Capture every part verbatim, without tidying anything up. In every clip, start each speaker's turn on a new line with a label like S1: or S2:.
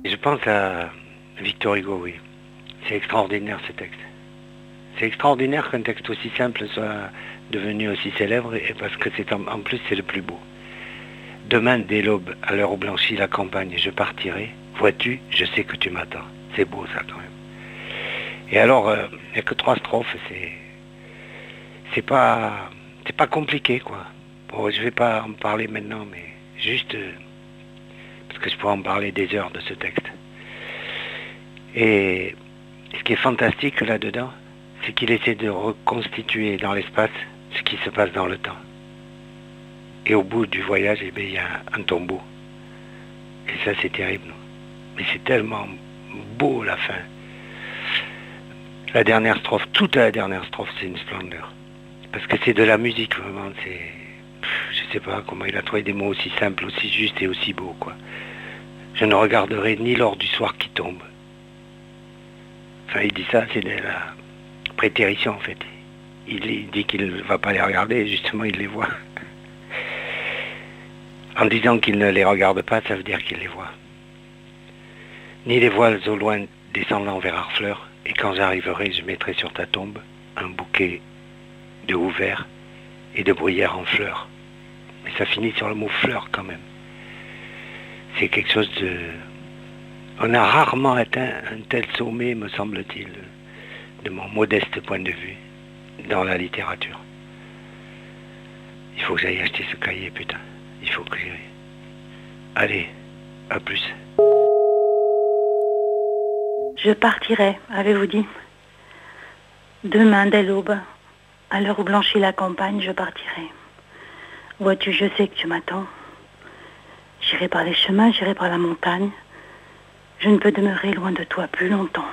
S1: Je pense à Victor Hugo, oui. C'est extraordinaire ce texte. C'est extraordinaire qu'un texte aussi simple soit devenu aussi célèbre, et parce que c'est en, en plus c'est le plus beau. Demain, dès l'aube, à l'heure où blanchit la campagne, je partirai. Vois-tu, je sais que tu m'attends. C'est beau ça quand même. Et alors, il euh, n'y a que trois strophes, c'est c'est pas c'est pas compliqué quoi. Bon, je vais pas en parler maintenant, mais juste euh, parce que je pourrais en parler des heures de ce texte. Et ce qui est fantastique là-dedans, c'est qu'il essaie de reconstituer dans l'espace ce qui se passe dans le temps. Et au bout du voyage, eh bien, il y a un tombeau. Et ça, c'est terrible. Mais c'est tellement beau la fin. La dernière strophe, toute la dernière strophe, c'est une splendeur. Parce que c'est de la musique, vraiment. C'est, je sais pas comment il a trouvé des mots aussi simples, aussi justes et aussi beaux, quoi. Je ne regarderai ni l'or du soir qui tombe. Enfin, il dit ça, c'est de la prétérition, en fait. Il, il dit qu'il ne va pas les regarder, et justement, il les voit. En disant qu'il ne les regarde pas, ça veut dire qu'il les voit. Ni les voiles au loin descendant vers Harfleur, et quand j'arriverai, je mettrai sur ta tombe un bouquet de houverts et de bruyères en fleurs. Mais ça finit sur le mot fleurs quand même. C'est quelque chose de... On a rarement atteint un tel sommet, me semble-t-il, de mon modeste point de vue, dans la littérature. Il faut que j'aille acheter ce cahier, putain. Il faut que j'y aille. Allez, à plus.
S2: Je partirai, avez-vous dit. Demain, dès l'aube, à l'heure où blanchit la campagne, je partirai. Vois-tu, je sais que tu m'attends. J'irai par les chemins, j'irai par la montagne. Je ne peux demeurer loin de toi plus longtemps.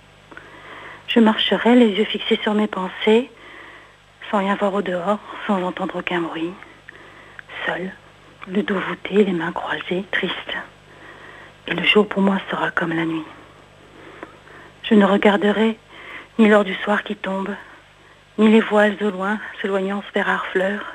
S2: Je marcherai, les yeux fixés sur mes pensées, sans rien voir au dehors, sans entendre aucun bruit. Seul, le dos voûté, les mains croisées, triste. Et le jour pour moi sera comme la nuit. Je ne regarderai ni l'heure du soir qui tombe, ni les voiles au loin s'éloignant vers Harfleur.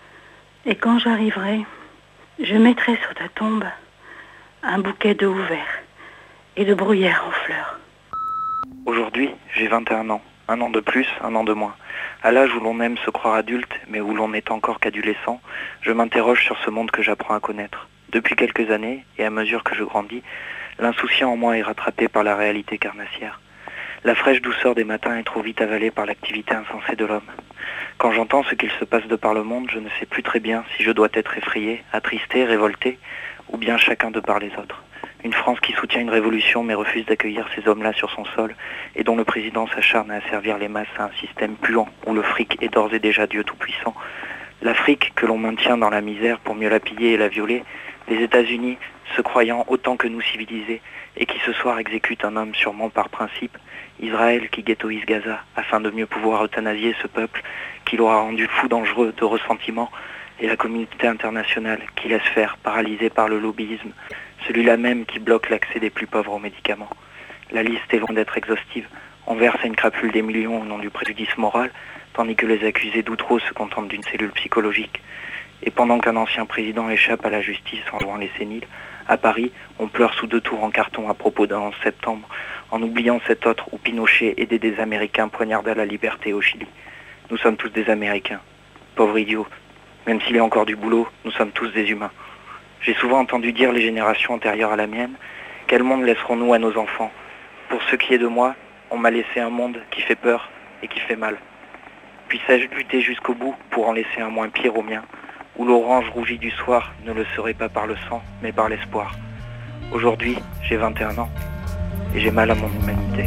S2: Et quand j'arriverai, je mettrai sur ta tombe un bouquet de houverts et de bruyères en fleurs.
S3: Aujourd'hui, j'ai vingt et un ans. Un an de plus, un an de moins. À l'âge où l'on aime se croire adulte, mais où l'on n'est encore qu'adolescent, je m'interroge sur ce monde que j'apprends à connaître. Depuis quelques années, et à mesure que je grandis, l'insouciant en moi est rattrapé par la réalité carnassière. La fraîche douceur des matins est trop vite avalée par l'activité insensée de l'homme. Quand j'entends ce qu'il se passe de par le monde, je ne sais plus très bien si je dois être effrayé, attristé, révolté, ou bien chacun de par les autres. Une France qui soutient une révolution mais refuse d'accueillir ces hommes-là sur son sol et dont le président s'acharne à asservir les masses à un système puant où le fric est d'ores et déjà Dieu tout-puissant. L'Afrique que l'on maintient dans la misère pour mieux la piller et la violer, les États-Unis se croyant autant que nous civilisés et qui ce soir exécutent un homme sûrement par principe, Israël qui ghettoise Gaza afin de mieux pouvoir euthanasier ce peuple qui l'aura rendu fou dangereux de ressentiment et la communauté internationale qui laisse faire, paralysée par le lobbyisme, celui-là même qui bloque l'accès des plus pauvres aux médicaments. La liste est loin d'être exhaustive. On verse à une crapule des millions au nom du préjudice moral, tandis que les accusés d'outreau se contentent d'une cellule psychologique. Et pendant qu'un ancien président échappe à la justice en jouant les séniles, à Paris, on pleure sous deux tours en carton à propos d'un onze septembre, en oubliant cet autre où Pinochet aidait des Américains poignarda la liberté au Chili. Nous sommes tous des Américains. Pauvres idiots. Même s'il y a encore du boulot, nous sommes tous des humains. J'ai souvent entendu dire les générations antérieures à la mienne, quel monde laisserons-nous à nos enfants? Pour ce qui est de moi, on m'a laissé un monde qui fait peur et qui fait mal. Puissais-je lutter jusqu'au bout pour en laisser un moins pire au mien, où l'orange rougie du soir ne le serait pas par le sang, mais par l'espoir. Aujourd'hui, j'ai vingt et un ans, et j'ai mal à mon humanité.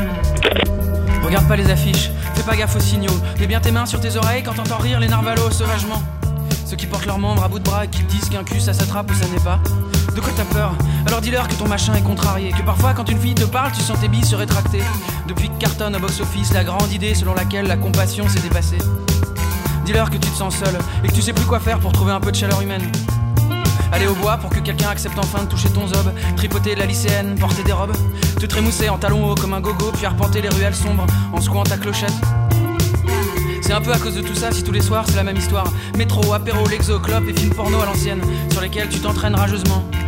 S4: Regarde pas les affiches, fais pas gaffe aux signaux. Mets bien tes mains sur tes oreilles quand t'entends rire les narvalos sauvagement. Ceux qui portent leurs membres à bout de bras et qui te disent qu'un cul ça s'attrape ou ça n'est pas. De quoi t'as peur? Alors dis-leur que ton machin est contrarié, que parfois quand une fille te parle tu sens tes billes se rétracter. Depuis que cartonne au box-office la grande idée selon laquelle la compassion s'est dépassée. Dis-leur que tu te sens seul et que tu sais plus quoi faire pour trouver un peu de chaleur humaine. Aller au bois pour que quelqu'un accepte enfin de toucher ton zob. Tripoter la lycéenne, porter des robes. Te trémousser en talons hauts comme un gogo, puis arpenter les ruelles sombres en secouant ta clochette. C'est un peu à cause de tout ça si tous les soirs c'est la même histoire. Métro, apéro, l'exo, clope et films porno à l'ancienne sur lesquels tu t'entraînes rageusement.